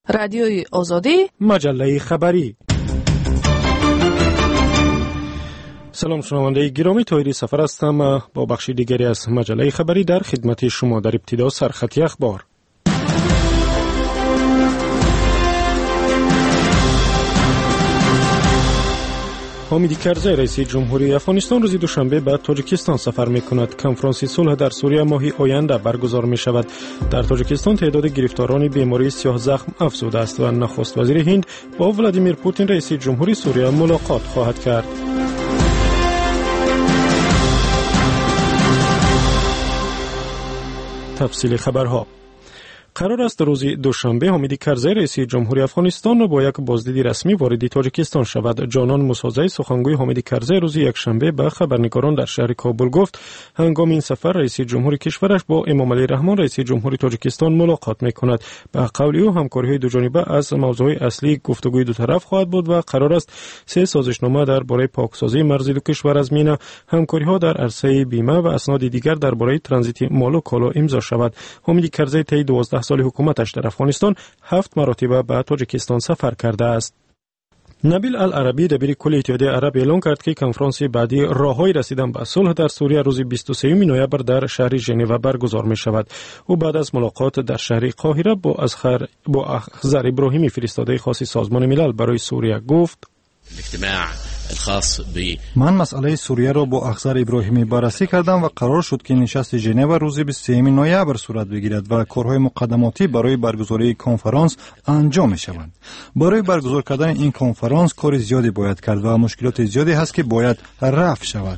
رادیوی آزادی، مجله خبری. سلام شنونده گرامی، طاهری سفر هستم با بخش دیگری از مجله خبری در خدمت شما. در ابتدا سرخطی اخبار. حامد کرزی رئیس جمهوری افغانستان روز دوشنبه به تاجیکستان سفر می‌کند. کنفرانس صلح در سوریه ماه آینده برگزار می‌شود. در تاجیکستان تعداد گرفتاران بیماری سیاه زخم افزوده است و نخست وزیر هند با ولادیمیر پوتین رئیس جمهوری سوریه ملاقات خواهد کرد. تفصیل خبرها. قرار است روز دوشنبه حامد کرزی رئیس جمهوری افغانستان با یک بازدید رسمی وارد تاجیکستان شود. جانان موسازی سخنگوی حامد کرزی روز یکشنبه به خبرنگاران در شهر کابل گفت هنگام این سفر رئیس جمهوری کشورش با امام علی رحمان رئیس جمهوری تاجیکستان ملاقات می‌کند. به قول او همکاری‌های دو-جانبه از موضوع اصلی گفتگوی دو طرف خواهد بود و قرار است 3 سازشنامه درباره پاکسازی مرز دو کشور از مینا، همکاری‌ها در عرصه بیمه و اسناد دیگر درباره ترانزیت مال و کالا امضا شود. حامد کرزی طی 12 سال حکومتش در افغانستان 7 مرتبه به تاجیکستان سفر کرده است. نبیل العربی دبیر کل اتحادیه عرب اعلام کرد که کنفرانس بعدی راههای رسیدن به صلح در سوریه روز 23 نوامبر در شهر ژنو برگزار می شود. او بعد از ملاقات در شهر قاهره با اخضر ابراهیمی فرستاده خاص سازمان ملل برای سوریه گفت: من مسئله سوریه را با اخضر ابراهیمی بررسی کردم و قرار شد که نشست ژنو روز 23 نوامبر صورت بگیرد و کارهای مقدماتی برای برگزاری کنفرانس انجام می شوند. برای برگزار کردن این کنفرانس کار زیادی باید کرد و مشکلات زیادی هست که باید رفع شود.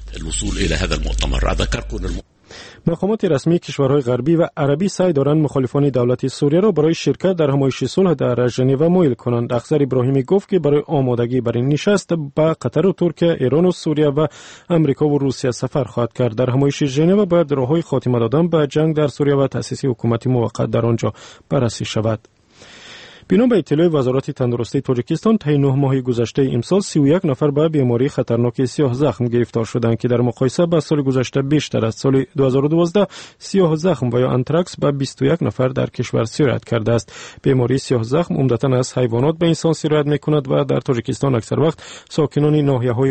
مقامات رسمی کشورهای غربی و عربی سعی دارند مخالفان دولت سوریه را برای شرکت در همایش صلح در ژنو مایل کنند. اخضر ابراهیمی گفت که برای آمادگی برای نشست به قطر و ترکیه، ایران و سوریه و امریکا و روسیه سفر خواهد کرد. در همایش ژنو باید راههای خاتمه دادن به جنگ در سوریه و تأسیس حکومت موقت در آنجا بررسی شود. بنا به اطلاع وزارت تندرستی تاجیکستان طی 9 ماه گذشته امسال 31 نفر به بیماری خطرناک سیاه زخم گرفتار شدند که در مقایسه با سال گذشته بیشتر است. سال 2012 سیاه زخم و یا آنتراکس به 21 نفر در کشور سرایت کرده است. بیماری سیاه زخم عمدتاً از حیوانات به انسان سرایت می‌کند و در تاجیکستان اکثر وقت ساکنان ناحیه‌های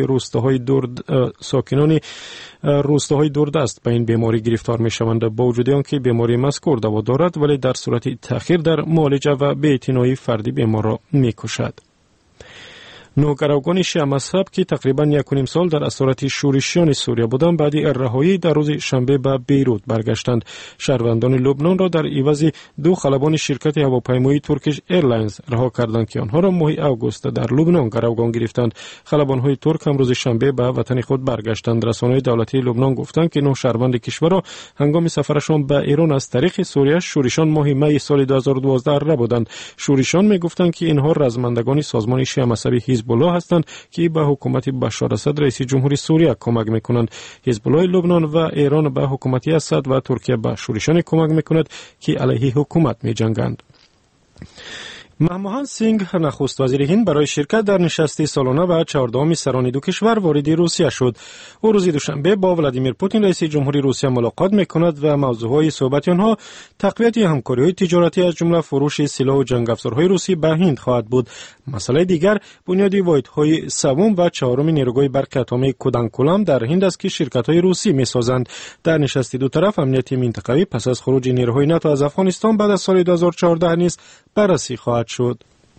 روستاهای دوردست به این بیماری گرفتار می‌شوند. با وجود آنکه بیماری مذکور دوا دارد ولی در صورت تأخیر در معالجه و بی‌اعتنایی فردی بیمار را می‌کشد. نوگروگان شیعه مذهب که تقریباً 1.5 سال در اسارت شورشیان سوریه بودند بعد رهایی در روز شنبه به بیروت برگشتند. شهروندان لبنان را در عوض 2 خلبان شرکت هواپیمایی ترکیش ایرلاینز رها کردند که آنها را ماه اوگوست در لبنان گروگان گرفتند. خلبان‌های ترک هم روز شنبه به وطن خود برگشتند. رسانه‌های دولتی لبنان گفتند که 9 شهروند کشور را هنگام سفرشان به ایران از طریق سوریه شورشیان ماه می سال 2012 رها بودند. شورشیان می‌گفتند که اینها رزمندگان سازمان شیعه مذهبی حزب الله هستند که به حکومت بشار اسد رئیس جمهوری سوریه کمک میکنند. حزب الله لبنان و ایران به حکومت اسد و ترکیه به شورشیان کمک میکند که علیه حکومت میجنگند. منموهن سینگ نخست وزیر هند برای شرکت در نشست سالانه و 14 سران دو کشور وارد روسیه شد. او روز دوشنبه با ولادیمیر پوتین رئیس جمهوری روسیه ملاقات میکند و موضوعهای صحبت آنها تقویت همکاری‌های تجارتی از جمله فروش سلاح و جنگ افزارهای روسی به هند خواهد بود. مسئله دیگر بنیاد واحدهای سوم و چهارم نیروگاه برق اتمی کودانکولام در هند است که شرکت‌های روسی می‌سازند. در نشست دو طرف امنیت منطقه‌ای پس از خروج نیروهای ناتو از افغانستان بعد از سال 2014 نیز بررسی خواهد شد.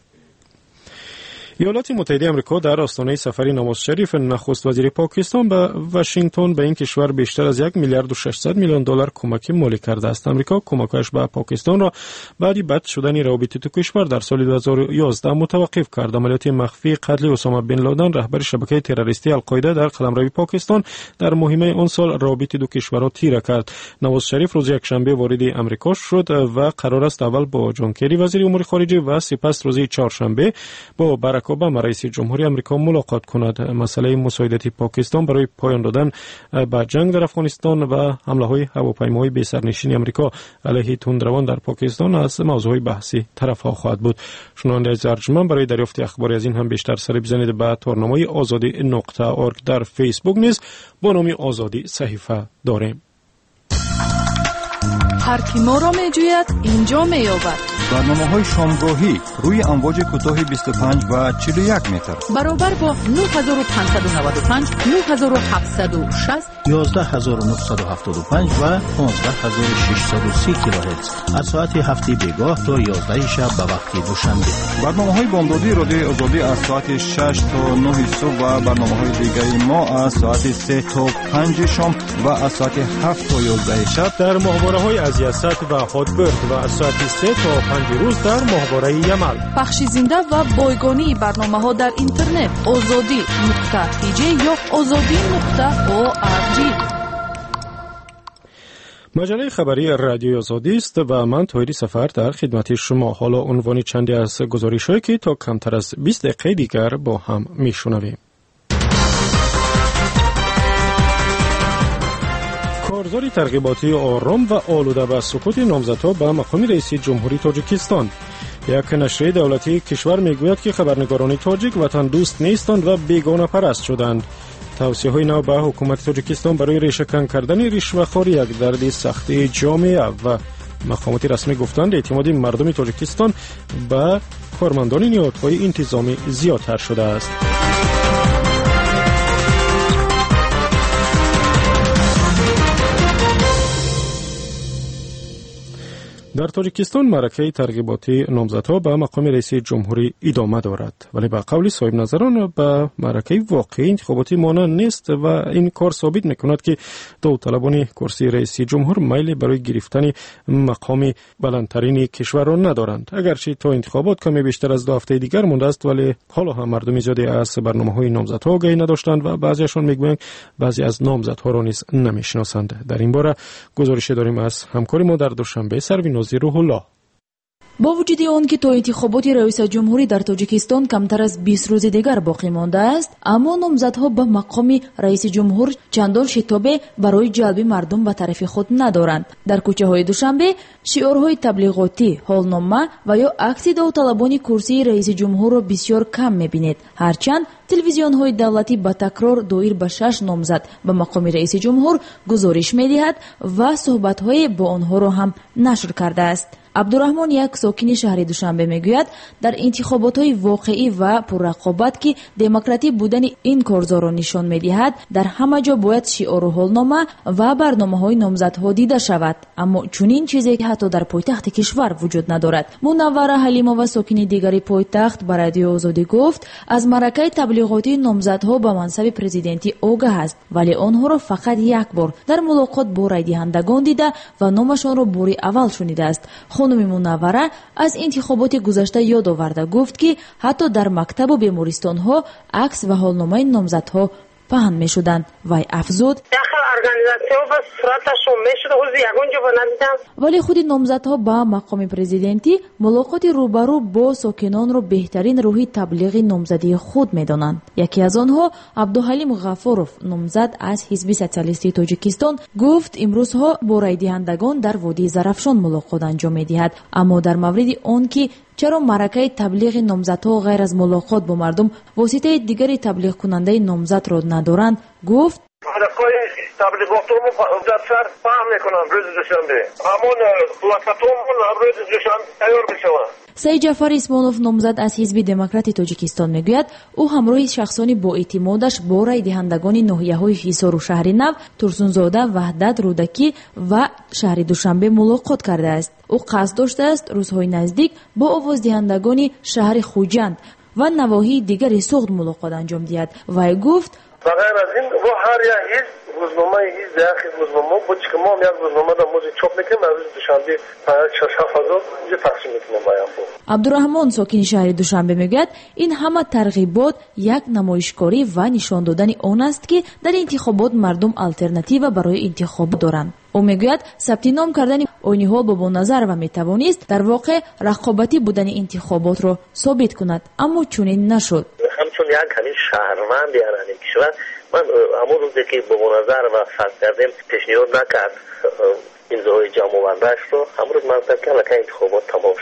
ایالات متحده آمریکا در آستانه سفر نواز شریف نخست وزیر پاکستان به واشنگتن به این کشور بیشتر از 1 میلیارد و 600 میلیون دلار کمک مالی کرده است. آمریکا کمکش به پاکستان را بعد بد شدن روابط دو کشور در سال 2011 متوقف کرد. عملیات مخفی قتل اسامه بن لادن رهبر شبکه تروریستی القاعده در قلمرو پاکستان در ماه آن سال روابط دو کشورها تیره کرد. نواز شریف روز یکشنبه وارد آمریکا شد و قرار است اول با جان کری وزیر امور خارجه و سپس روز چهارشنبه با باراک اوباما رئیس جمهوری آمریکا ملاقات کند. مسئله مساعدت پاکستان برای پایان دادن به جنگ در افغانستان و حمله‌های هواپیماهای بی سرنشین آمریکا علیه تندروان در پاکستان از موضوع بحثی طرف‌ها خواهد بود. شنونده عزیز ارجمند، برای دریافت اخباری از این هم بیشتر سر بزنید به تورنمای azadi.org در فیسبوک نیز با نام آزادی صحیفه داریم. هر کی ما را میجوید اینجا مییابد. برنامه‌های شامگاهی روی امواج کوتاه 25 و 41 متر برابر با 9595 9760 11975 و 15630 کیلوهرتز از ساعت هفته بیگاه تا 11 شب به وقت دوشنبه. برنامه‌های بامدادی رادیو آزادی از ساعت 6 تا 9 صبح و برنامه‌های دیگر ما از ساعت 3 تا 5 شام و از ساعت 7 تا 11 شب در ماهواره‌های از یاست و هاتبرد و از ساعت 3 تا 5 روز در ماهواره یمل. پخش زنده و بایگانی برنامه‌ها در اینترنت azadi.tj یا azadi.org. مجله خبری رادیو آزادی است و من طاهری سفر در خدمت شما. حالا عنوان چندی از گزارش‌هایی که تا کمتر از 20 دقیقه دیگر با هم میشنویم. کارزار ترغیباتی آرام و آلوده به سقوط نامزدها به مقام رئیس جمهوری تاجیکستان. یک نشریه دولتی کشور میگوید که خبرنگاران تاجیک وطن دوست نیستند و بیگانه پرست شدند. توصیه‌های نو به حکومت تاجیکستان برای ریشه‌کن کردن رشوه‌خواری یک درد سخت جامعه و مقامات رسمی گفتند اعتماد مردم تاجیکستان به کارمندان نهادهای انتظامی زیادتر شده است. در تاجیکستان معرکه ترغیباتی نامزدها به مقام رئیس جمهوری ادامه دارد، ولی به قول صاحب نظران به معرکه واقعی انتخاباتی مانند نیست و این کار ثابت میکند که داوطلبان کرسی رئیس جمهور میل برای گرفتن مقام بلندترین کشور را ندارند. اگرچه تا انتخابات کمی بیشتر از 2 هفته دیگر مانده است، ولی حالا هم مردم زیادی از برنامه‌های نامزدها آگاهی نداشتند و بعضیشان میگویند بعضی از نامزدها را نیز نمیشناسند. در این باره گزارش داریم از همکار ما در دوشنبه سروین روح الله. با وجود آن که تا انتخابات رئیس جمهوری در تاجیکستان کمتر از 20 روز دیگر باقی مانده است، اما نامزدها به مقام رئیس جمهور چندان شتابی برای جلب مردم به طرف خود ندارند. در کوچه‌های دوشنبه شعارهای تبلیغاتی، حالنامه و یا عکس داوطلبان کرسی رئیس جمهور را بسیار کم می‌بینید. هرچند تلویزیون‌های دولتی با تکرار دایر به 6 نامزد به مقام رئیس جمهور گزارش می‌دهد و صحبت‌های با آنها را هم نشر کرده است. عبدالرحمن، یک ساکن شهر دوشنبه، میگوید در انتخابات‌های واقعی و پررقابت که دموکراتی بودن این کارزار را نشان می‌دهد، در همه جا باید شعار و حالنامه و برنامه‌های نامزدها دیده شود، اما چنین چیزی که حتی در پایتخت کشور وجود ندارد. منوره حلیمه و ساکن دیگری پایتخت به رادیو آزادی گفت از معرکه تبلیغاتی نامزدها به منصب پرزیدنتی آگاه است، ولی آنها را فقط یک بار در ملاقات با رای دهندگان دیده و نامشان را بار اول شنیده است. خانم منوره از انتخابات گذشته یاد آورده گفت که حتی در مکتب و بیمارستان‌ها عکس و حالنامه نامزدها پهن می‌شدند. وی افزود ولی خود نامزدها با مقام پرزیدنتی ملاقات روبرو با ساکنان را بهترین روحی تبلیغ نامزدی خود می‌دانند. یکی از آنها عبدالحلیم غفاروف، نامزد از حزب سوسیالیستی تاجیکستان، گفت امروزها با رای دهندگان در وادی زرافشان ملاقات انجام می‌دهد، اما در مورد آن که چرا معرکه تبلیغ نامزدها غیر از ملاقات با مردم واسطه دیگری تبلیغ کننده نامزد را ندارند، گفت تبلیغات رو در شهر فهم میکنم روز دوشنبه، همون پلاکاتمون روز دوشنبه تیار بشود. سید جعفر اسمانوف، نامزد از حزب دموکراتی تاجیکستان، میگوید او همراه شخصانی با اعتمادش با رای دهندگان ناحیه‌های حصار و شهر نو، ترسونزاده، وحدت، رودکی و شهر دوشنبه ملاقات کرده است. او قصد داشته است روزهای نزدیک با آوازدهندگان شهر خوجند و نواحی دیگر سوخت ملاقات انجام دهد. وی گفت بغیر از این و هر یک حزب روزنامه حزب یک روزنامه بود که ما یک روزنامه در موزی چاپ میکنیم، روز دوشنبه 6,000 اینجا تقسیم میکنیم باید. عبدالرحمن، ساکن شهر دوشنبه، میگوید این همه ترغیبات یک نمایشکاری و نشان دادن آن است که در انتخابات مردم الटरनेटिव برای انتخاب دارند. او میگوید ثبت نام کردن آیین حال با نظر و میتوانست در واقع رقابتی بودن انتخابات را ثابت کند، اما چنین نشد. همچون یک همین شهروند یعنی کشور، من همون روزی که با نظر و فرض کردیم پیشنهاد نکرد امضای جمع بندش رو، همون روز منطقه که انتخابات تمام شد.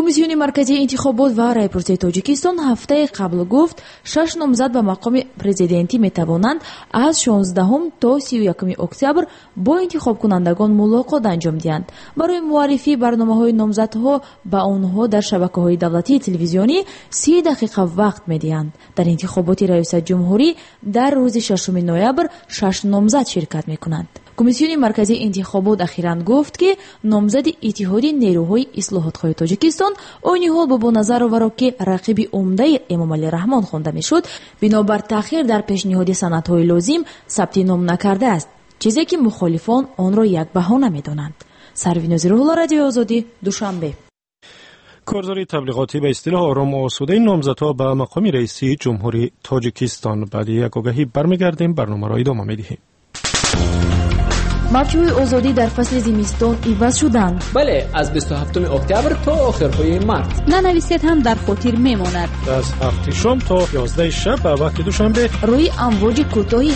комиссиони марказии интихобот ва райпурсии тоҷикистон ҳафтаи қабл гуфт 6 номзад ба мақоми президентӣ метавонанд аз 16 то 31 октябр бо интихобкунандагон мулоқот анҷом диҳанд. барои муаррифии барномаҳои номзадҳо ба онҳо дар шабакаҳои давлатии телевизионӣ 30 дақиқа вақт медиҳанд. дар интихоботи раисатҷумҳурӣ дар рӯзи 6 ноябр 6 номзад ширкат мекунанд. комиссиони марказии интихобот ахиран гуфт ки номзади иттиҳоди нерӯҳои ислоҳотхоҳи тоҷикистон ойниҳол бобоназароваро ки рақиби умдаи эмомалӣ раҳмон хонда мешуд, бинобар таъхир дар пешниҳоди санадҳои лозим сабти ном накардааст, чизе ки мухолифон онро як баҳона медонанд. Сарвинози Рӯҳулло, Радиои Озодӣ, Душанбе. کارزاری تبلیغاتی به اصطلاح آرام و آسوده نامزدها به مقام رئیسی جمهوری تاجیکستان. بعد یک آگهی برمیگردیم، برنامه را ادامه میدهیم. марчҳои озодӣ дар фасли зимистон иваз шуданд. бале, аз 27 октябр то охирҳои март. нанависед ҳам дар хотир мемонад. аз 7 шом то 11 шаб ба вақти душанбе рӯи амвоҷи кӯтоҳи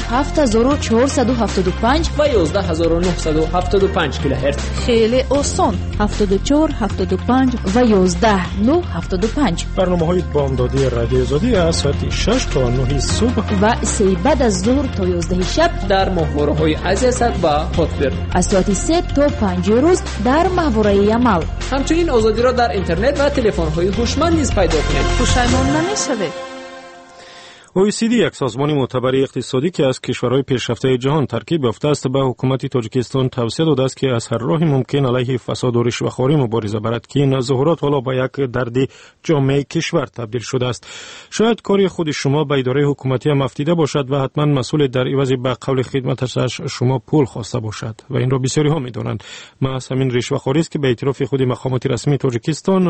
7475 ва 11975 килоҳерц. хеле осон 74 75 ва 11975. برنامه‌های بامدادی رادیو آزادی از ساعت 6 تا 9 صبح ва 3 баъд аз зуҳр то 11 шаб дар моҳвораҳои азиасад ва хотбир. аз соати 3 то 5 рӯз дар маҳвораи Ямал. ҳамчунин озодиро дар интернет ва телефонҳои ҳушманд низ пайдо кунед. пушаймон намешавед. OECD یک سازمان معتبر اقتصادی که از کشورهای پیشرفته جهان ترکیب یافته است به حکومت تاجیکستان توصیه داده است که از هر راه ممکن علیه فساد و رشوه‌خواری مبارزه برد که این ظاهرات حالا به یک درد جامعه کشور تبدیل شده است. شاید کاری خود شما به اداره حکومتی هم افتیده باشد و حتما مسئول در عوض به قول خدمتش شما پول خواسته باشد و این را بسیاری ها می‌دانند. محض همین رشوه‌خواری است که به اعتراف خود مقامات رسمی تاجیکستان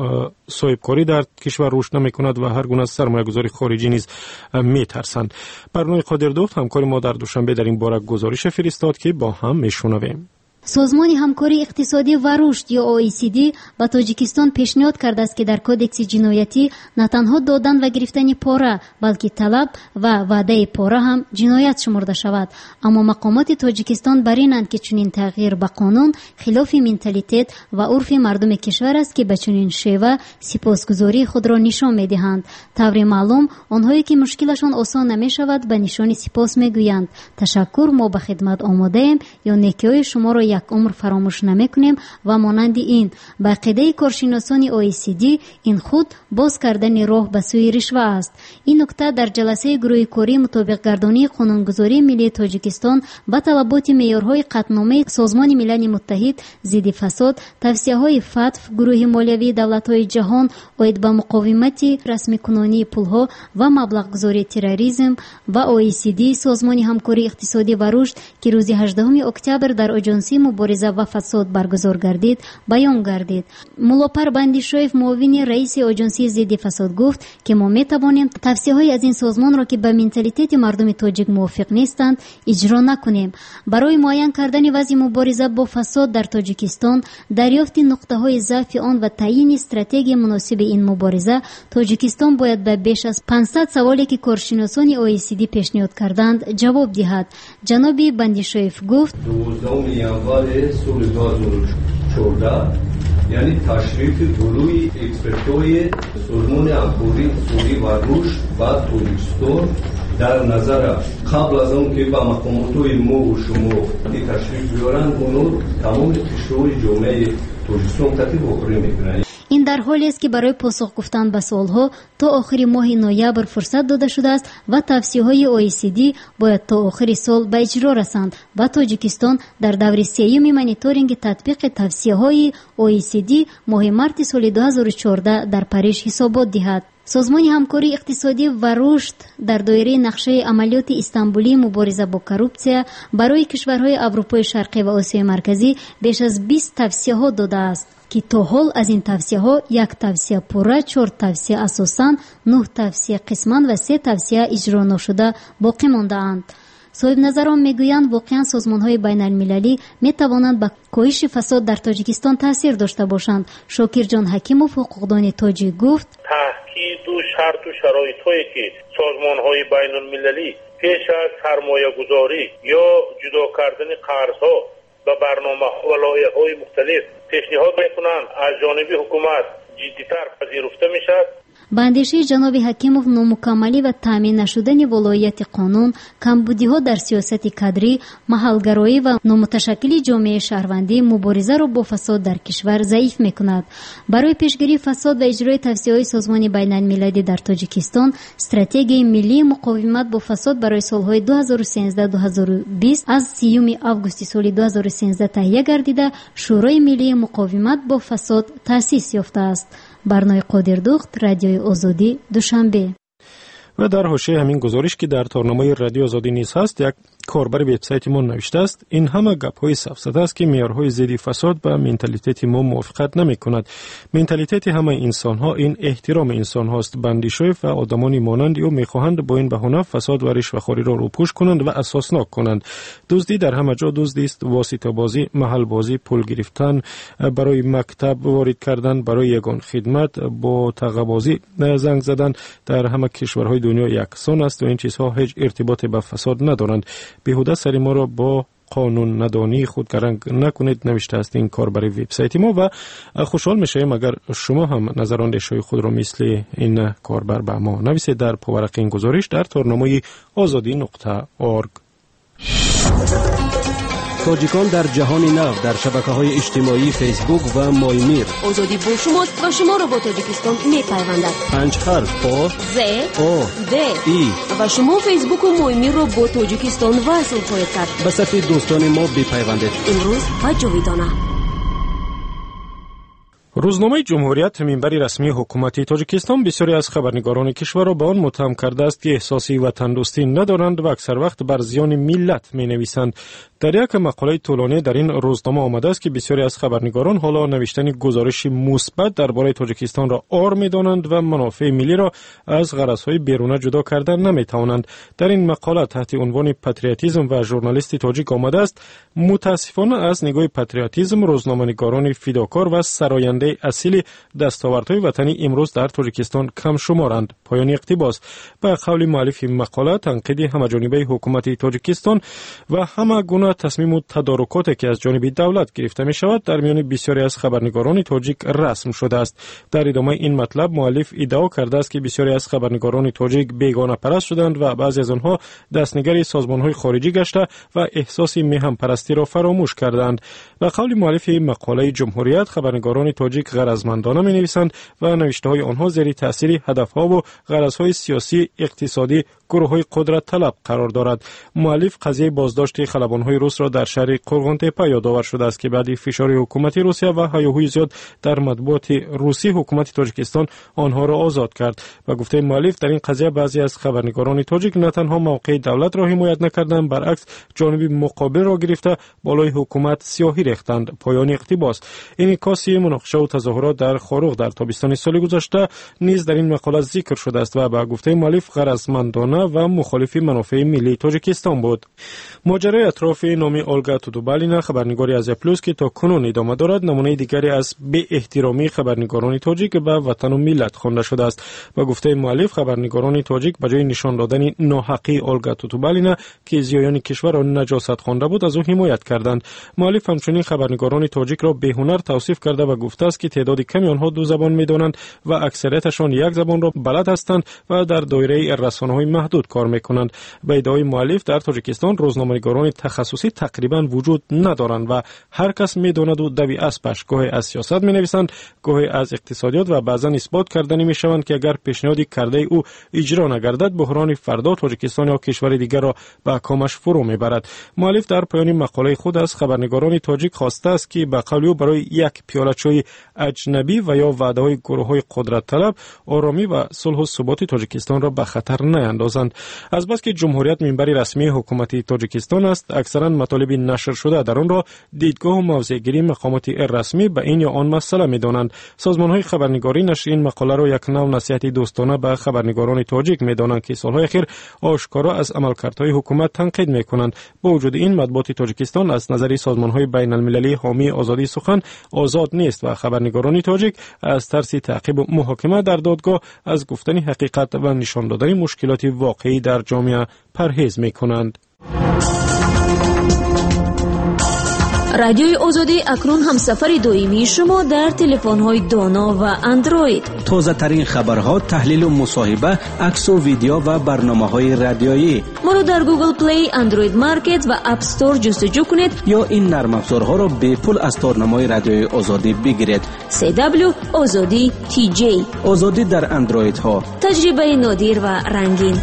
صاحبکاری در کشور رشد نمی‌کند و هر گونه سرمایه‌گذاری خارجی نیز میترسند. برنامه قادردوست همکار ما در دوشنبه در این باره گزارش فرستاد که با هم میشنویم. سازمان همکاری اقتصادی و رشد یا OECD با تاجیکستان پیشنهاد کرده است که در کودکس جنایتی نه تنها دادن و گرفتن پاره بلکه طلب و وعده پاره هم جنایت شمرده شود. اما مقامات تاجیکستان بر اینند که چنین تغییر به قانون خلاف منتالیته و عرف مردم کشور است که به چنین شیوه سپاسگزاری خود را نشان میدهند. طور معلوم آنهایی که مشکلشان آسان نمیشود به نشان سپاس میگویند تشکر، ما به خدمت آماده ایم یا نیکی‌های شما را یک عمر فراموش نمیکنیم و مانند این. به عقیده کارشناسان OECD این خود باز کردن راه به سوی رشوه است. این نکته در جلسه گروه کاری مطابق گردانی قانونگذاری ملی تاجیکستان با طلبات معیارهای قطعنامه سازمان ملل متحد ضد فساد، توصیه‌های فتف گروه مالیوی دولت‌های جهان عاید به مقاومت رسمی کنانی پولها و مبلغ گذاری تروریسم و OECD سازمان همکاری اقتصادی و رشد که روز 18 اکتبر در آژانسی مبارزه و فساد برگزار گردید بیان گردید. مولا پروندیشویف معاون رئیس آژانسی ضد فساد گفت که ما می توانیم توصیه‌های از این سازمان را که به منتالیت مردم تاجیک موافق نیستند اجرا نکنیم. برای معین کردن وضع مبارزه با فساد در تاجیکستان، دریافت نقطه‌های ضعف آن و تعیین استراتژی مناسب این مبارزه، تاجیکستان باید به بیش از 500 سوالی که کارشناسان OECD پیشنهاد کردند جواب دهد. جناب بندیشویف گفت سال 2014 یعنی تشریف گروه اکسپرت‌های سازمان همکاری اقتصادی و رشد با تاجیکستان در نظر قبل از اون که با مقامات ما و شما تشریف بیارن اونو تمام قشرهای جامعه تاجیکستان تحت بخوری میکنن. این در حالی است که برای پاسخ گفتن به سوالها تا آخر ماه نوامبر فرصت داده شده است و توصیه‌های OECD باید تا آخر سال به اجرا رسند و تاجیکستان در دور سوم مانیتورینگ تطبیق توصیه‌های OECD ماه مارس سال 2014 در پاریس حسابات دهد. سازمان همکاری اقتصادی و رشد در دایره نقشه عملیات استانبولی مبارزه با کروپسیا برای کشورهای اروپای شرقی و آسیای مرکزی بیش از 20 توصیه ها داده است که تا حال از این توصیه ها 1 توصیه پوره، 4 توصیه اساساً، 9 توصیه قسماً و 3 توصیه اجرا نشده باقی مانده اند. صاحب نظران میگویند واقعا سازمان‌های بین‌المللی می‌توانند به کاهش فساد در تاجیکستان تاثیر داشته باشند. شاکر جان حکیموف حقوقدان تاجیک گفت تاکید و شرط و شرایط‌هایی که سازمان‌های بین‌المللی پیش از سرمایه‌گذاری یا جدا کردن قرض‌ها و برنامه‌ها و لایحه‌های مختلف پیشنهاد میکنند از جانب حکومت جدی‌تر پذیرفته میشد. با اندیشه جناب حکیموف نامکملی و تامین نشدن ولایت قانون، کمبودی‌ها در سیاست کادری، محلگرایی و نامتشکل جامعه شهروندی مبارزه را با فساد در کشور ضعیف می‌کند. برای پیشگیری فساد و اجرای توصیه‌های سازمان بین‌المللی در تاجیکستان، استراتژی ملی مقاومت با فساد برای سال‌های 2013-2020 از 30 آگوست سال 2013 تهیه گردیده شورای ملی مقاومت با فساد تأسیس یافته است. برنامه قادردخت، رادیوی آزادی، دوشنبه. و در حاشیه همین گزارش که در تارنامه رادیو آزادی نیز هست، یک کاربر وبسایت ما نوشته است: این همه گپ‌های سفسطه است که معیارهای ضد فساد با منتالیته ما موافقت نمی‌کند. منتالیته همه انسان‌ها این احترام انسان‌هاست. بندیشوف و آدمانی مانند او می‌خواهند با این بهانه فساد و رشوه‌خوری را روپوش کنند و اساسناک کنند. دزدی در همه جا دزدی است. واسطه بازی، محل بازی، پول گرفتن، برای مکتب وارد کردن، برای یگان خدمت، با تقاضی زنگ زدن در همه کشورهای دنیا یکسان است و این چیزها هیچ ارتباطی به فساد ندارند. بیهوده سری ما را با قانون ندانی خود گرنگ نکنید، نوشته است این کار برای وبسایت ما. و خوشحال میشیم اگر شما هم نظراندیش‌های خود را مثل این کاربر به ما نویسید در پاورق این گزارش در تارنامه azadi.org. تاجیکان در جهان نو در شبکه‌های اجتماعی فیسبوک و مایمیر. آزادی با شماست و شما را با تاجیکستان می‌پیوندد. 5 حرف آ ز او د ای و شما فیسبوک و مایمیر را با تاجیکستان وصل خواهید کرد. به صفحه دوستان ما بپیوندید. امروز و جاویدانه. روزنامه جمهوریت منبر رسمی حکومت تاجیکستان بسیاری از خبرنگاران کشور را به آن متهم کرده است که احساسی وطن دوستی ندارند و اکثر وقت بر زیان ملت می‌نویسند. در یک مقاله طولانی در این روزنامه آمده است که بسیاری از خبرنگاران حالا نوشتن گزارش مثبت درباره تاجیکستان را عار می‌دانند و منافع ملی را از غرض‌های بیرونه جدا کردن نمی‌توانند. در این مقاله تحت عنوان پاتریوتیسم و ژورنالیست تاجیک آمده است: متاسفانه از نگاه پاتریوتیسم روزنامه‌نگاران فداکار و سراینده اصیل دستاوردهای وطنی امروز در تاجیکستان کم شمارند. پایان اقتباس. به قول مؤلف مقاله، تنقید همه‌جانبه حکومت تاجیکستان و همه گونه تصمیم و تدارکاتی که از جانب دولت گرفته می شود در میان بسیاری از خبرنگاران تاجیک رسم شده است. در ادامه این مطلب مؤلف ادعا کرده است که بسیاری از خبرنگاران تاجیک بیگانه پرست شدند و بعضی از آنها دستنگر سازمان‌های خارجی گشته و احساس میهم پرستی را فراموش کردند. به قول مؤلف مقاله جمهوریت، خبرنگاران تاجیک غرضمندانه می‌نویسند و نوشته‌های آنها زیر تاثیر هدف‌ها و غرض‌های سیاسی، اقتصادی، گروه‌های قدرت طلب قرار دارد. مؤلف قضیه بازداشت خلبان‌های روس را در شهر قرغانتپه یادآور شده است که بعد فشار حکومت روسیه و هیاهوی زیاد در مطبوعات روسی، حکومت تاجیکستان آنها را آزاد کرد. و گفته مؤلف، در این قضیه بعضی از خبرنگاران تاجیک نه تنها موقع دولت را حمایت نکردند، برعکس جانب مقابل را گرفته بالای حکومت سیاهی ریختند. پایان اقتباس. انعکاسی مناقشه و تظاهرات در خاروق در تابستان سال گذشته نیز در این مقاله ذکر شده است و به گفته مؤلف غرضمندانه و مخالف منافع ملی تاجیکستان بود. ماجرای اطراف نام اولگا توتوبالینا، خبرنگاری از پلوس که تا کنون ادامه دارد، نمونه دیگری از بی احترامی خبرنگاران تاجیک به وطن و ملت خوانده شده است. و گفته مؤلف، خبرنگاران تاجیک به جای نشان دادن ناحقی اولگا توتوبالینا که زیایان کشور را نجاست خوانده بود، از او حمایت کردند. مؤلف همچنین خبرنگاران تاجیک را بی‌هنر توصیف کرده و گفته است که تعداد کمی آنها دو زبان می‌دانند و اکثریتشان یک زبان را بلد هستند و در دایره رسانه‌های محدود کار می‌کنند. به ادعای مؤلف، در تاجیکستان روزنامه‌نگاران تخصصی تقریباً وجود ندارند و هر کس می‌داند و دوی اسبش گاهی از سیاست می‌نویسند، گاهی از اقتصادیات و بعضاً اثبات کردنی می‌شوند که اگر پیشنهادی کرده او اجرا نگردد، بحران فردا تاجیکستان یا کشور دیگر را به کامش فرو می‌برد. مؤلف در پایان مقاله خود از خبرنگاران تاجیک خواسته است که به قول او برای یک پیاله چای اجنبی و یا وعده‌های گروه‌های قدرت طلب آرامی و صلح و ثبات تاجیکستان را به خطر نیندازند. از بس که جمهوریت منبر رسمی حکومت تاجیکستان است، اکثرا مطالب نشر شده در آن را دیدگاه و موضع‌گیری مقامات رسمی به این یا آن مسئله می‌دانند. سازمان‌های خبرنگاری نشر این مقاله را یک نوع نصیحت دوستانه به خبرنگاران تاجیک می‌دانند که سال‌های اخیر آشکارا از عملکردهای حکومت تنقید می‌کنند. با وجود این، مطبوعات تاجیکستان از نظر سازمان‌های بین‌المللی حامی آزادی سخن آزاد نیست و خبرنگاران تاجیک از ترس تعقیب و محاکمه در دادگاه از گفتن حقیقت و نشان دادن مشکلات واقعی در جامعه پرهیز می‌کنند. رادیوی آزادی اکنون هم سفر دائمی شما در تلفن‌های دانا و اندروید. تازه ترین خبرها، تحلیل و مصاحبه، عکس و ویدیو و برنامه‌های رادیویی. ما رو در گوگل پلی، اندروید مارکت و اپ استور جستجو کنید یا این نرم افزارها را به پول از تارنمای رادیوی آزادی بگیرید. CW آزادی TJ. آزادی در اندروید ها. تجربه نادر و رنگین.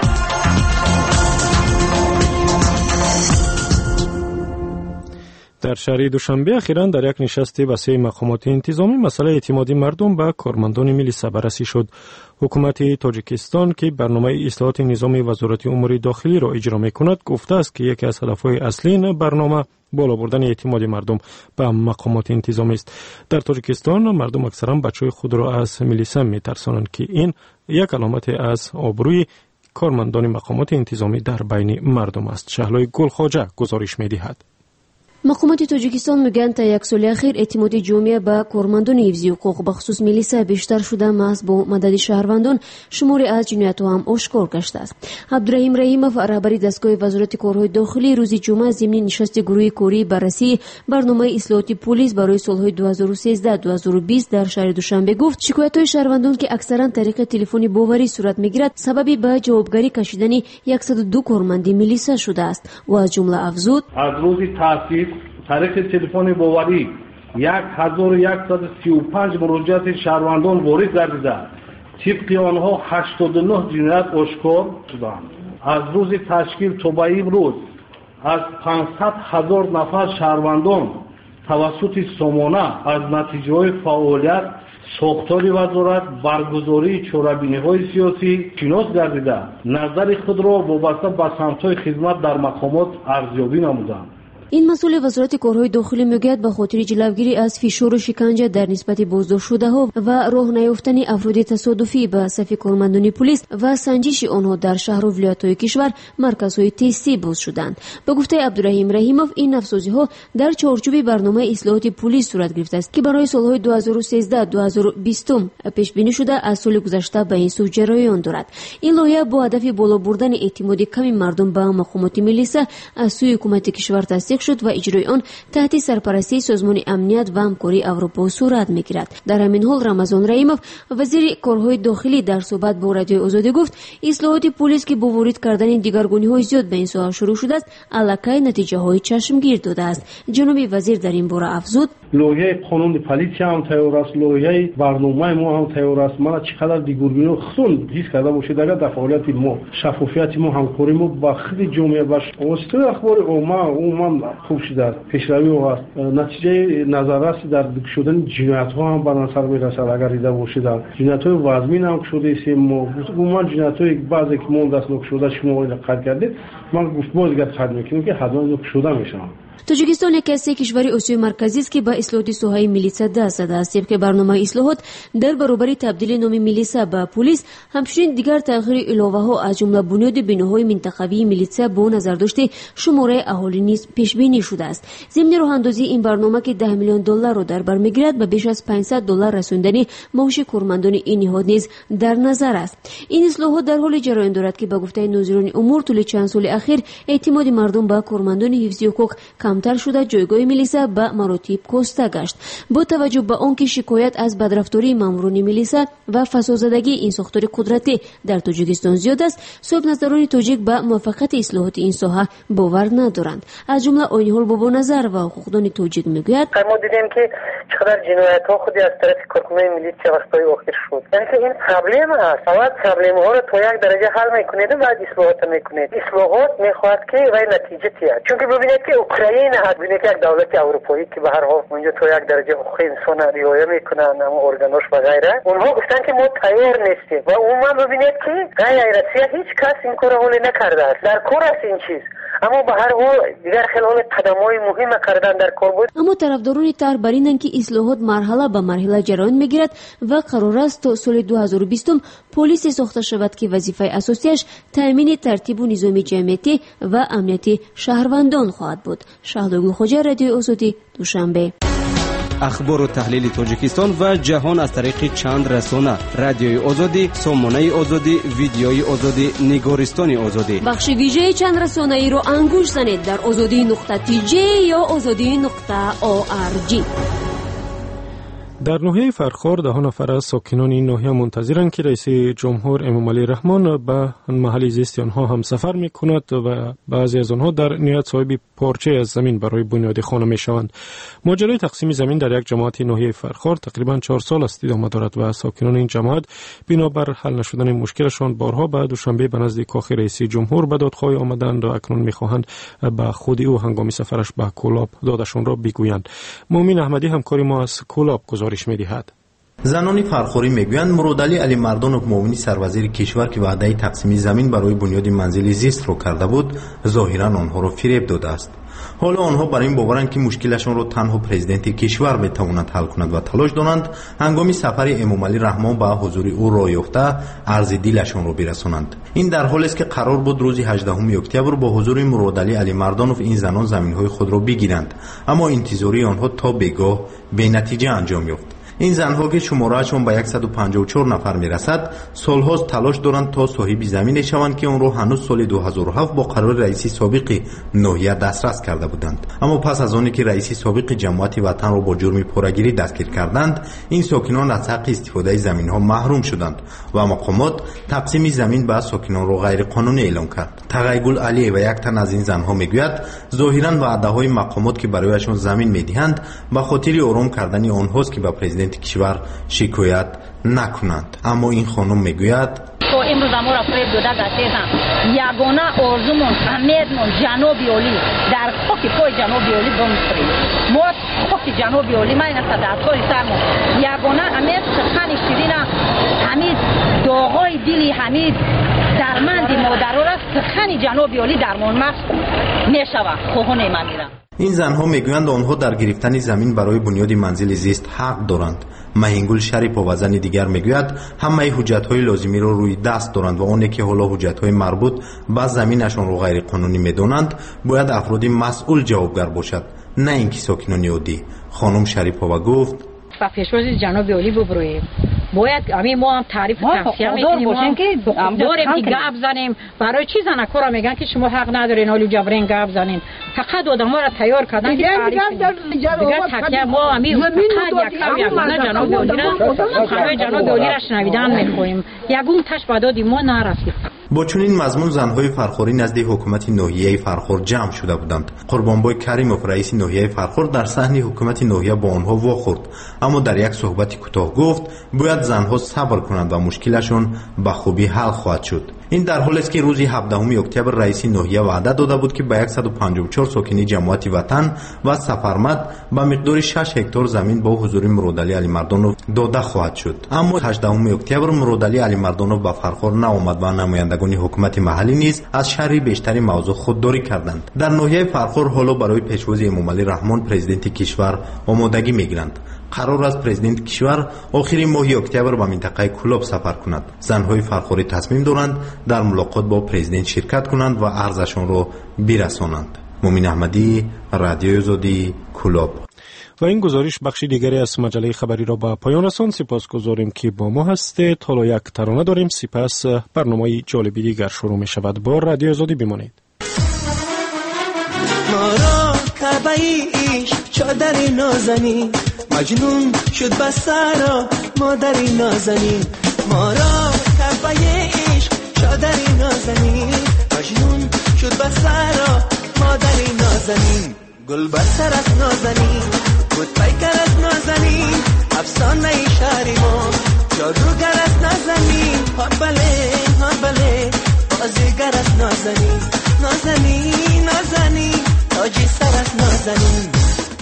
در شهر دوشنبه اخیراً در یک نشست وسیع مقامات انتظامی مسئله اعتماد مردم به کارمندان میلیسا بررسی شد. حکومت تاجیکستان که برنامه اصلاحات نظام وزارت امور داخلی را اجرا می‌کند گفته است که یکی از هدف‌های اصلی این برنامه بالا بردن اعتماد مردم به مقامات انتظامی است. در تاجیکستان مردم اکثرا بچه‌های خود را از میلیسا می‌ترسانند که این یک علامت از آبروی کارمندان مقامات انتظامی در بین مردم است. شهلای گلخواجه گزارش می‌دهد. مقامات تاجیکستان میگن تا یک سال اخیر اعتماد جامعه به کارمندان حفظی حقوق به خصوص میلیسا بیشتر شده، محض با مدد شهروندان شماری از جنایت‌ها هم آشکار گشته است. عبدالرحیم رحیمов رهبر دستگاه وزارت کارهای داخلی روز جمعه ضمن نشست گروه کاری بررسی برنامه اصلاحات پلیس برای سالهای 2013-2020 در شهر دوشنبه گفت شکایت‌های شهروندان که اکثرا طریق تلفنی باوری صورت میگیرد سببی به جوابگری کشیدن 102 کارمند میلیسا شده است و از جمله افزود از روز تأسیس طریق تلفن باوری 1135 مراجعت شهروندان وارد گردیده، طبق آنها 89 جنایت آشکار شدند. از روز تشکیل تا به امروز از 500,000 نفر شهروندان توسط سامانه از نتیجه‌های فعالیت ساختار وزارت برگزاری چاره‌بینی‌های سیاسی شناس گردیده، نظر خود را وابسته به سمت‌های خدمت در مقامات ارزیابی نمودند. این مسئول وزارت کارهای داخلی میگوید به خاطر جلوگیری از فشار و شکنجه در نسبت بازداشت شده ها و راه نیافتن افراد تصادفی به صف کارمندان پلیس و سنجش آنها در شهر و ولایت‌های کشور مرکزهای تستی باز شدند. به گفته عبدالرحیم رحیمov این نفسازی ها در چارچوب برنامه اصلاحات پلیس صورت گرفته است که برای سالهای 2013-2020 پیش بینی شده از سال گذشته به این سو جریان دارد. این لایحه با هدف بالا بردن اعتماد کمی مردم به مقامات میلیسا از سوی حکومت کشور تصدیق شد و اجرای آن تحت سرپرستی سازمان امنیت و همکاری اروپا صورت میگیرد. در همین حال رمضان رحیمov وزیر کارهای داخلی در صحبت با رادیو آزادی گفت اصلاحات پلیس که با وارد کردن دیگرگونی‌های زیاد به این ساحه شروع شده است الکی نتیجه‌های چشمگیر داده است. جناب وزیر در این باره افزود لایحه قانون پلیس هم تیار است، لایحه برنامه ما هم تیار است. من چقدر دیگرگونی خون حس کرده باشید اگر در فعالیت ما شفافیت ما همکاری ما با خود جامعه باش واسطه اخبار عموما خوب شده، پیشروی است. نتیجه نظررس در شدن جنایت ها هم بر نظر میرسد. اگر دیده باشید جنایت های وزمین هم شده است، ما عموما جنایت های بعضی که ما دست نوک شده شما دقت کردید من گفت باز دیگر خدمت میکنم که حتما نوک شده میشن. تاجیکستان یک از کشور آسیای مرکزی است که با اصلاحات ساحه میلیسا دست زده است. که برنامه اصلاحات در برابر تبدیل نام میلیسا به پلیس همچنین دیگر تغییر علاوه ها از جمله بنیاد بینه‌های منطقوی میلیسا با نظر داشته شماره اهالی نیز پیش بینی شده است. ضمن راه اندازی این برنامه که $10 میلیون را در بر میگیرد به بیش از $500 رساندن معاش کارمندان این نهاد نیز در نظر است. این اصلاحات در حال جریان دارد که به گفته ناظران امور طول چند سال اخیر اعتماد مردم به کارمندان حفظی حقوق کمتر شده، جایگاه میلیسا به مراتب کاسته گشت. با توجه به آنکه شکایت از بدرفتاری ماموران میلیسا و فسادزدگی این ساختار قدرتی در تاجیکستان زیاد است، صاحب نظران تاجیک به موفقیت اصلاحات این ساحه باور ندارند. از جمله آین‌حال بابا نظر و حقوقدان تاجیک میگوید ما دیدیم که چقدر جنایت‌ها خودی از طرف کارکنان میلیسا وقتای اخیر شد. یعنی که این پرابلم است. اول پرابلم‌ها رو تا یک درجه حل میکنید و بعد اصلاحات میکنید. اصلاحات میخواهد که و نتیجه تیاد. چون که ببینید که اوکراین ببینید که یک دولت اروپایی که به هر حال اونجا تو یک درجه حقوق انسان رعایت میکنن اما ارگاناش و غیره، اونها گفتن که ما تیار نیستیم و عموما ببینید که غیر رسیه هیچ کس این کار حال نکرده است. در کار است این چیز، اما به هر حال دیگر خیلی قدم‌های مهم کردن در کار بود. اما طرفداران طرح بر اینند که اصلاحات مرحله به مرحله جریان میگیرد و قرار است تا سال 2020 پلیس ساخته شود که وظیفه اساسیش تامین ترتیب و نظام جمعیتی و امنیتی شهروندان خواهد بود. شهلا گلخواجه، رادیو آزادی، دوشنبه. اخبار و تحلیل تاجیکستان و جهان از طریق چند رسانه: رادیوی آزادی، سامانه آزادی، ویدیوی آزادی، نگارستان آزادی. بخش ویژه چند رسانه ای رو انگوش زنید در azadi.tj یا azadi.org. در ناحیه فرخار 10 نفر از ساکنان این ناحیه منتظرند که رئیس جمهور امامعلی رحمان به محل زیست آنها هم سفر می‌کند و بعضی از آنها در نهایت صاحب پارچه از زمین برای بنیاد خانه می‌شوند. ماجرای تقسیم زمین در یک جماعت ناحیه فرخار تقریباً 4 سال است ادامه دارد و ساکنان این جماعت بنابر حل نشدن مشکلشان بارها به دوشنبه به نزد کاخ رئیس جمهور به دادخواهی آمدند و اکنون می‌خواهند به خودی او هنگام سفرش به کولاب دادشان را بگویند. مومن احمدی همکار ما از کولاب می‌دهد. زنان فرخوری میگویند مرودعلی علی مردانوف معاون سروزیر کشور که وعده تقسیم زمین برای بنیاد منزل زیست را کرده بود ظاهرا آنها را فریب داده است. حالا آنها برای این باورند که مشکلشان را تنها پرزیدنت کشور بتواند حل کند و تلاش دارند هنگام سفر امامعلی رحمان به حضور او راه یافته عرض دلشان را برسانند. این در حالی است که قرار بود روز 18 اکتبر با حضور مرودعلی علی مردانوف این زنان زمین‌های خود را بگیرند، اما انتظاری آنها تا بگاه به نتیجه انجام یافت. این زنها که شماره‌شان به 154 نفر میرسد سال‌هاست تلاش دارند تا صاحب زمین شوند که اون رو هنوز سال 2007 با قرار رئیس سابق ناحیه دسترس کرده بودند، اما پس از آنی که رئیس سابق جماعت وطن را با جرم پورگیری دستگیر کردند این ساکنان از حق استفاده زمین‌ها محروم شدند و مقامات تقسیم زمین به ساکنان را غیر قانونی اعلام کرد. تقی‌گل علی و یک تن از این زنها میگوید ظاهراً وعده‌های مقامات که برایشان زمین میدهند به خاطر آرام کردن آنهاست که به پرزیدنت کشور شکایت نکنند. اما این خانم میگوید تو امروز ما را فریب داده عزیزم، یگانه آرزومون امیدمون جناب عالی در خاک پای جناب عالی بمونیم. ما خاک جناب عالی ما این صداقت سرمون یگانه امید سخن شیرین حمید داغای دلی حمید درمند مادر را سخن جناب عالی درمان مخص میشود خوهونه من میرم. این زنها میگویند آنها در گرفتن زمین برای بنیاد منزل زیست حق دارند. مهینگل شریف و زن دیگر میگوید همه حجت‌های لازمی را روی دست دارند و آنی که حالا حجت‌های مربوط به زمینشان را غیر قانونی میدانند باید افرادی مسئول جوابگر باشد، نه اینکه ساکنان عادی. خانم شریفова گفت با پیشواز جناب عالی ببرویم. باید همین ما هم تعریف تفسیر میکنیم که داریم که گپ زنیم. برای چی زنکورا میگن که شما حق ندارین حالی جبرین گپ زنین؟ فقط آدم‌ها را تیار کردن که تعریف دیگر تکیه ما همین فقط یک جناب عالی را خبر جناب عالی را شنویدن میخوایم. یگون تش به داد ما نرسید. با چنین مضمون زنهای فرخاری نزد حکومت ناحیه فرخار جمع شده بودند. قربانبای کریموف رئیس ناحیه فرخار در صحن حکومت ناحیه با آنها واخورد، اما در یک صحبت کوتاه گفت باید زنها صبر کنند و مشکلشون به خوبی حل خواهد شد. این در حالی است که روز 17 اکتبر رئیس ناحیه وعده داده بود که به 154 ساکنی جماعت وطن و سفرمد به مقدار 6 هکتار زمین با حضور مرودعلی علی مردانوف داده خواهد شد. اما 18 اکتبر مرودعلی علی مردانوف به فرخار نآمد و نمایندگان حکومت محلی نیز از شهر بیشتری موضوع خودداری کردند. در ناحیه فرخار حالا برای پیشواز امامعلی رحمان پرزیدنت کشور آمادگی میگیرند. قرار است پرزیدنت کشور آخر ماه اکتبر به منطقه کولاب سفر کند. زنهای فرخاری تصمیم دارند در ملاقات با پرزیدنت شرکت کنند و عرضشان را برسانند. مومن احمدی، رادیوی آزادی، کولاب. و این گزارش بخشی دیگری از مجله خبری را به پایان رساند. سپاسگزاریم که با ما هستید. حالا یک ترانه داریم، سپس برنامه جالبی دیگر شروع می شود. با رادیو آزادی بمانید. مارا کعبه ایش چادری نازنی مجنون شد بسارا مادری نازنی مارا کعبه ایش چادری نازنی مجنون شد بسارا مادری نازنی گل بسرت نازنی بود پیکرت نازنی افسانه شهری ما جادوگرت نازنی هات بله بازیگرت نازنی نازنی نازنی تاجی سرت نازنی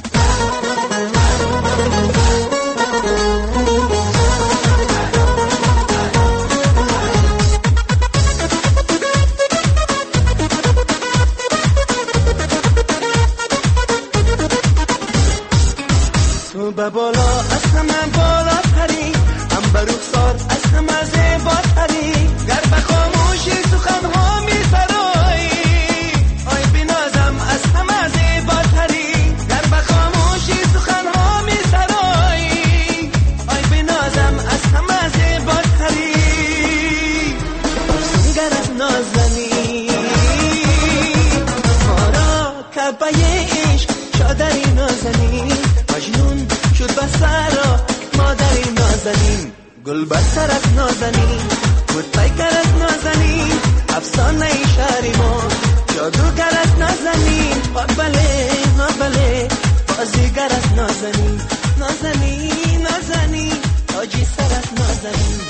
تو به بالا از همه بالا تری هم به رخسار از همه زیبا تری گر به خاموشی سخنها می سرایی آی بنازم از همه زیبا تری گل بستر از نازنین بود پیکر از نازنین افسانه شهر ما جادوگر از نازنین بله بازیگر از نازنین نازنین نازنین آجی سر از نازنین